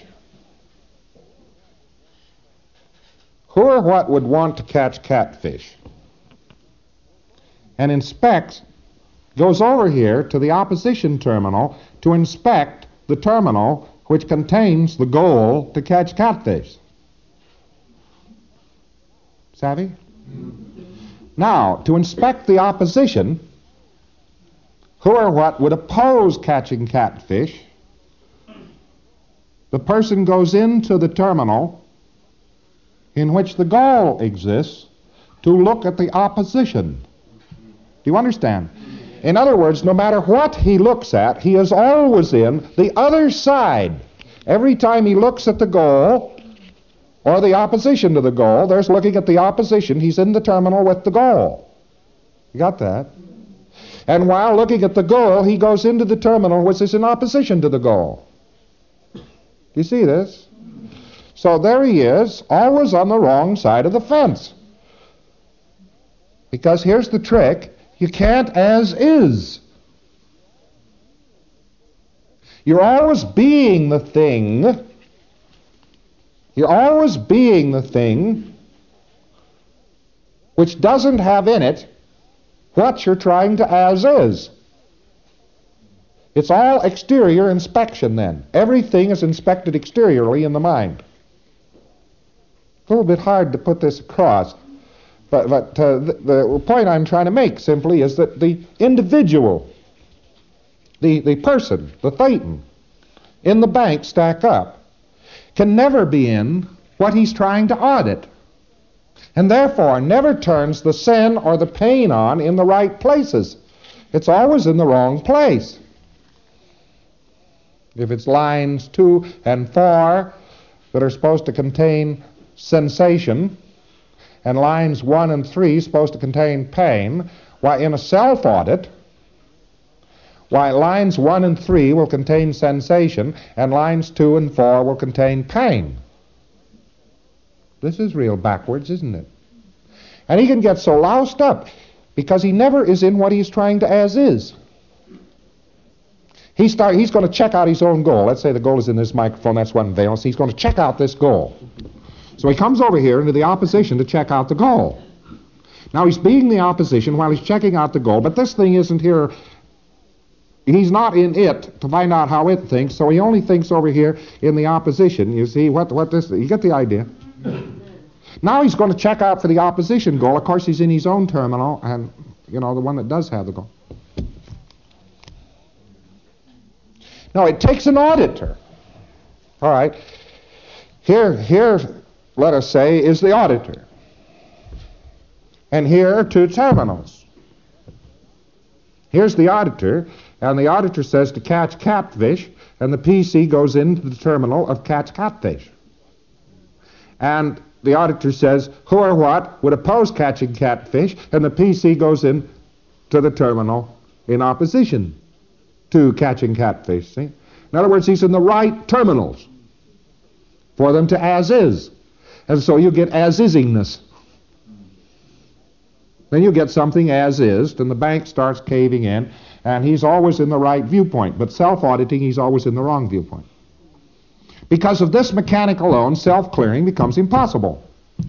Who or what would want to catch catfish? And inspects, goes over here to the opposition terminal to inspect the terminal which contains the goal to catch catfish. Savvy? Now, to inspect the opposition, who or what would oppose catching catfish? The person goes into the terminal in which the goal exists to look at the opposition. Do you understand? In other words, no matter what he looks at, he is always in the other side. Every time he looks at the goal or the opposition to the goal, there's looking at the opposition. He's in the terminal with the goal. You got that? And while looking at the goal, he goes into the terminal which is in opposition to the goal. You see this? So there he is, always on the wrong side of the fence. Because here's the trick, you can't as is. You're always being the thing. You're always being the thing which doesn't have in it what you're trying to as is. It's all exterior inspection then. Everything is inspected exteriorly in the mind. A little bit hard to put this across, but the point I'm trying to make simply is that the individual, the person, the thetan, in the bank stack up, can never be in what he's trying to audit, and therefore never turns the sin or the pain on in the right places. It's always in the wrong place. If it's lines 2 and 4 that are supposed to contain sensation, and lines 1 and 3 supposed to contain pain, why in a self-audit, why lines 1 and 3 will contain sensation, and lines 2 and 4 will contain pain. This is real backwards, isn't it? And he can get so loused up because he never is in what he's trying to as is. He's going to check out his own goal. Let's say the goal is in this microphone. That's one valence. He's going to check out this goal. So he comes over here into the opposition to check out the goal. Now he's being the opposition while he's checking out the goal, but this thing isn't here. He's not in it to find out how it thinks, so he only thinks over here in the opposition. You see you get the idea? Now he's going to check out for the opposition goal. Of course, he's in his own terminal, and, the one that does have the goal. Now, it takes an auditor. All right. Here, let us say, is the auditor. And here are two terminals. Here's the auditor, and the auditor says to catch catfish, and the PC goes into the terminal of catch catfish. And the auditor says, who or what would oppose catching catfish, and the PC goes in to the terminal in opposition to catching catfish, see? In other words, he's in the right terminals for them to as is. And so you get as-isingness. Then you get something as is, and the bank starts caving in, and he's always in the right viewpoint. But self-auditing, he's always in the wrong viewpoint. Because of this mechanic alone, self-clearing becomes impossible.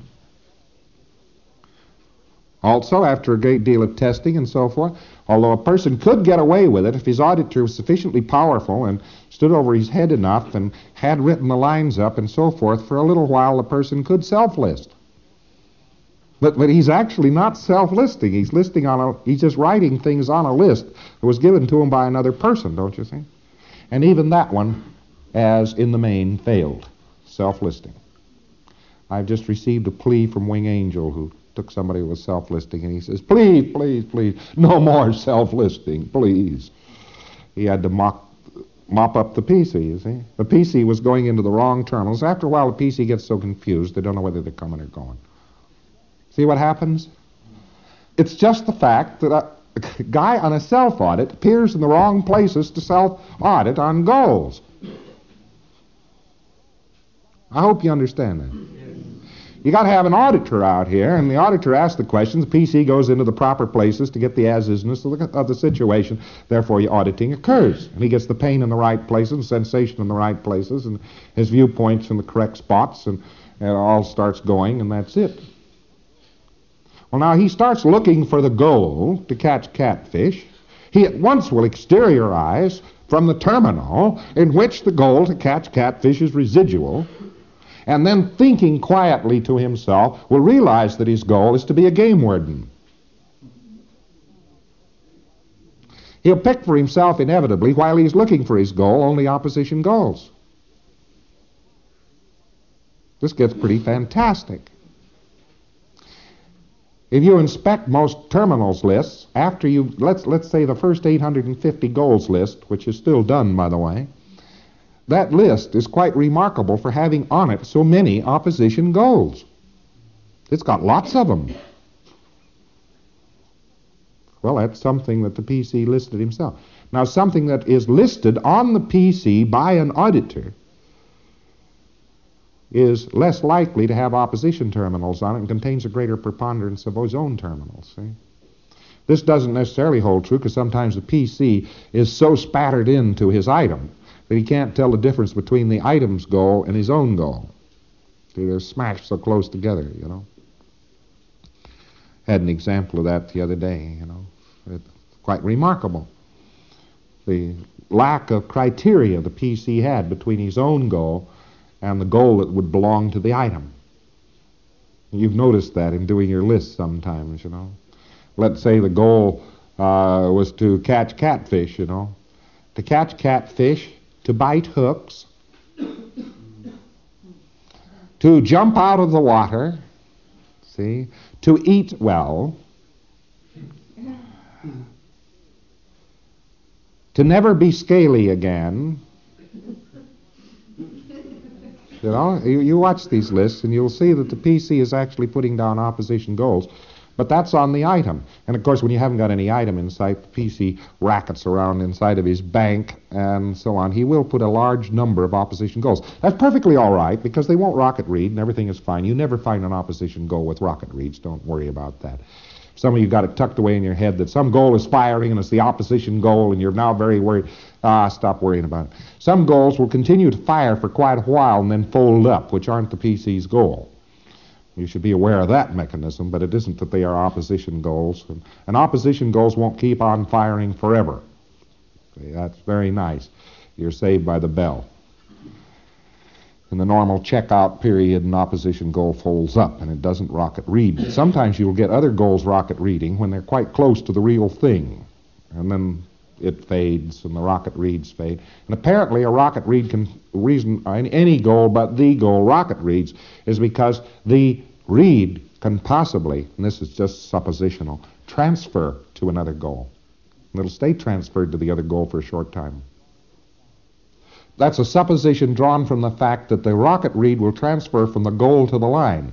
Also, after a great deal of testing and so forth, although a person could get away with it if his auditor was sufficiently powerful and stood over his head enough and had written the lines up and so forth, for a little while the person could self-list. But he's actually not self-listing. He's he's just writing things on a list that was given to him by another person, don't you see? And even that one, as in the main, failed. Self-listing. I've just received a plea from Wing Angel, who took somebody who was self-listing, and he says, please, please, please, no more self-listing, please. He had to mop up the PC, you see. The PC was going into the wrong terminals. After a while, the PC gets so confused, they don't know whether they're coming or going. See what happens? It's just the fact that a guy on a self-audit appears in the wrong places to self-audit on goals. I hope you understand that. You got to have an auditor out here, and the auditor asks the questions. The PC goes into the proper places to get the as-isness of the situation. Therefore, your auditing occurs. And he gets the pain in the right places, and sensation in the right places, and his viewpoints in the correct spots, and it all starts going, and that's it. Well, now he starts looking for the goal to catch catfish. He at once will exteriorize from the terminal in which the goal to catch catfish is residual, and then thinking quietly to himself will realize that his goal is to be a game warden. He'll pick for himself inevitably, while he's looking for his goal, only opposition goals. This gets pretty fantastic. If you inspect most terminals lists, after you, let's say the first 850 goals list, which is still done, by the way, that list is quite remarkable for having on it so many opposition goals. It's got lots of them. Well, that's something that the PC listed himself. Now, something that is listed on the PC by an auditor is less likely to have opposition terminals on it and contains a greater preponderance of his own terminals. See? This doesn't necessarily hold true, because sometimes the PC is so spattered into his item that he can't tell the difference between the item's goal and his own goal. See, they're smashed so close together, you know. Had an example of that the other day, you know. It's quite remarkable. The lack of criteria the PC had between his own goal and the goal that would belong to the item. You've noticed that in doing your list sometimes, you know. Let's say the goal was to catch catfish, you know. To catch catfish, to bite hooks, to jump out of the water, see, to eat well, to never be scaly again. You know, you watch these lists and you'll see that the PC is actually putting down opposition goals, but that's on the item. And of course, when you haven't got any item in sight, the PC rackets around inside of his bank and so on. He will put a large number of opposition goals. That's perfectly all right, because they won't rocket read and everything is fine. You never find an opposition goal with rocket reads. Don't worry about that. Some of you got it tucked away in your head that some goal is firing and it's the opposition goal and you're now very worried. Stop worrying about it. Some goals will continue to fire for quite a while and then fold up, which aren't the PC's goal. You should be aware of that mechanism, but it isn't that they are opposition goals. And opposition goals won't keep on firing forever. Okay, that's very nice. You're saved by the bell. In the normal checkout period, an opposition goal folds up and it doesn't rocket read. Sometimes you'll get other goals rocket reading when they're quite close to the real thing. And then it fades and the rocket reads fade. And apparently a rocket read reason any goal but the goal rocket reads is because the read can possibly, and this is just suppositional, transfer to another goal. And it'll stay transferred to the other goal for a short time. That's a supposition drawn from the fact that the rocket read will transfer from the goal to the line.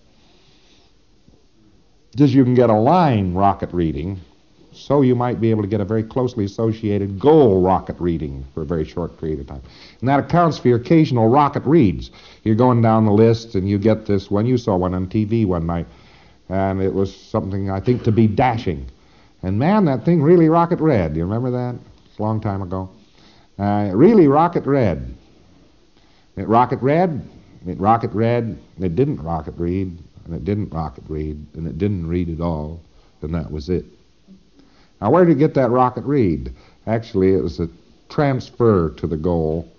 Just you can get a line rocket reading, so you might be able to get a very closely associated goal rocket reading for a very short period of time. And that accounts for your occasional rocket reads. You're going down the list and you get this one. You saw one on TV one night, and it was something, I think, to be dashing. And man, that thing really rocket read. Do you remember that? It's a long time ago. Really rocket read. It rocket read, it rocket read, it didn't rocket read, and it didn't rocket read, and it didn't read at all, and that was it. Now, where did it get that rocket read? Actually, it was a transfer to the goal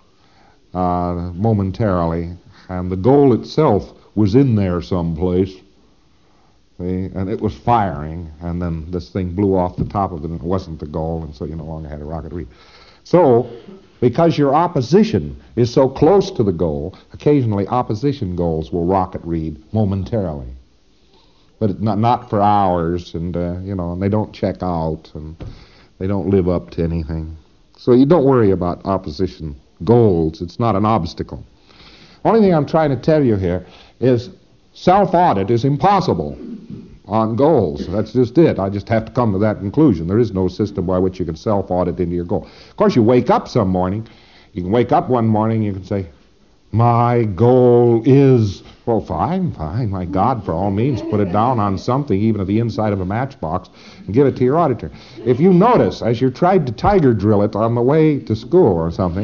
momentarily, and the goal itself was in there someplace, see, and it was firing, and then this thing blew off the top of it, and it wasn't the goal, and so you no longer had a rocket read. So, because your opposition is so close to the goal, occasionally opposition goals will rocket read momentarily. But not for hours, and and they don't check out, and they don't live up to anything. So you don't worry about opposition goals. It's not an obstacle. Only thing I'm trying to tell you here is self-audit is impossible on goals. That's just it. I just have to come to that conclusion. There is no system by which you can self-audit into your goal. Of course, you wake up some morning. You can wake up one morning, you can say, my goal is, well, fine, my God, for all means, put it down on something, even at the inside of a matchbox, and give it to your auditor. If you notice, as you tried to tiger drill it on the way to school or something,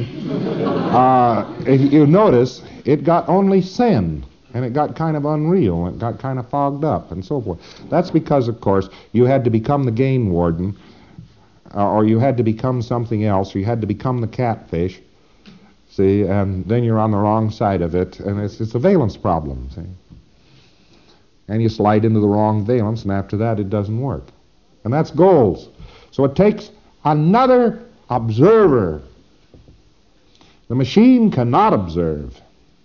if you notice, it got only send, and it got kind of unreal, it got kind of fogged up, and so forth. That's because, of course, you had to become the game warden, or you had to become something else, or you had to become the catfish, see, and then you're on the wrong side of it, and it's a valence problem, see. And you slide into the wrong valence, and after that it doesn't work. And that's goals. So it takes another observer. The machine cannot observe.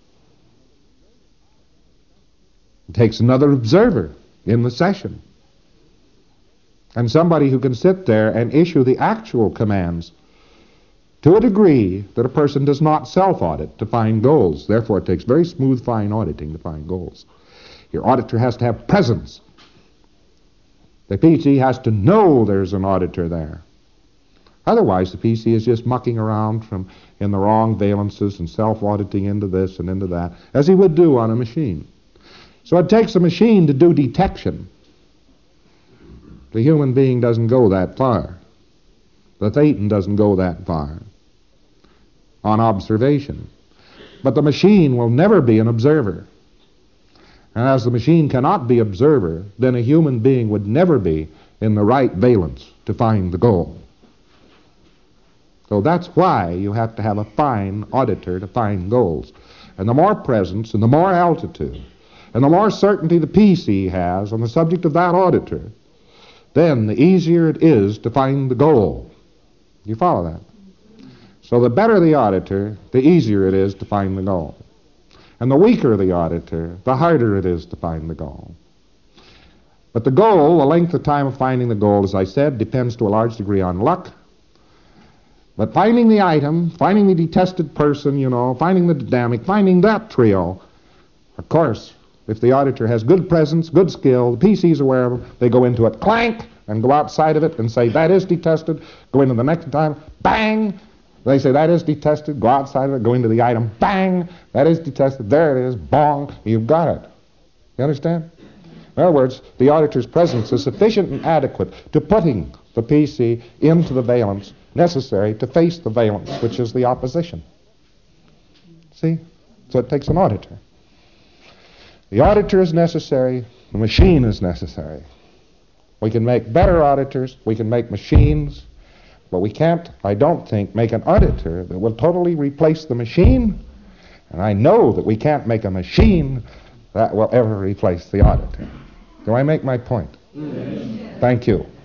It takes another observer in the session. And somebody who can sit there and issue the actual commands to a degree that a person does not self-audit to find goals. Therefore, it takes very smooth, fine auditing to find goals. Your auditor has to have presence. The PC has to know there's an auditor there. Otherwise, the PC is just mucking around in the wrong valences and self-auditing into this and into that, as he would do on a machine. So it takes a machine to do detection. The human being doesn't go that far. The Thetan doesn't go that far on observation. But the machine will never be an observer. And as the machine cannot be observer, then a human being would never be in the right valence to find the goal. So that's why you have to have a fine auditor to find goals. And the more presence and the more altitude and the more certainty the PC has on the subject of that auditor, then the easier it is to find the goal. You follow that? So the better the auditor, the easier it is to find the goal. And the weaker the auditor, the harder it is to find the goal. But the goal, the length of time of finding the goal, as I said, depends to a large degree on luck. But finding the item, finding the detested person, finding the dynamic, finding that trio, of course, if the auditor has good presence, good skill, the PC's aware of them, they go into it, clank, and go outside of it and say, that is detested, go into the next time, bang, they say, that is detested, go outside of it, go into the item, bang, that is detested, there it is, bong, you've got it. You understand? In other words, the auditor's presence is sufficient and adequate to putting the PC into the valence necessary to face the valence, which is the opposition. See? So it takes an auditor. The auditor is necessary, the machine is necessary. We can make better auditors, we can make machines, but we can't, I don't think, make an auditor that will totally replace the machine, and I know that we can't make a machine that will ever replace the auditor. Do I make my point? Yes. Thank you.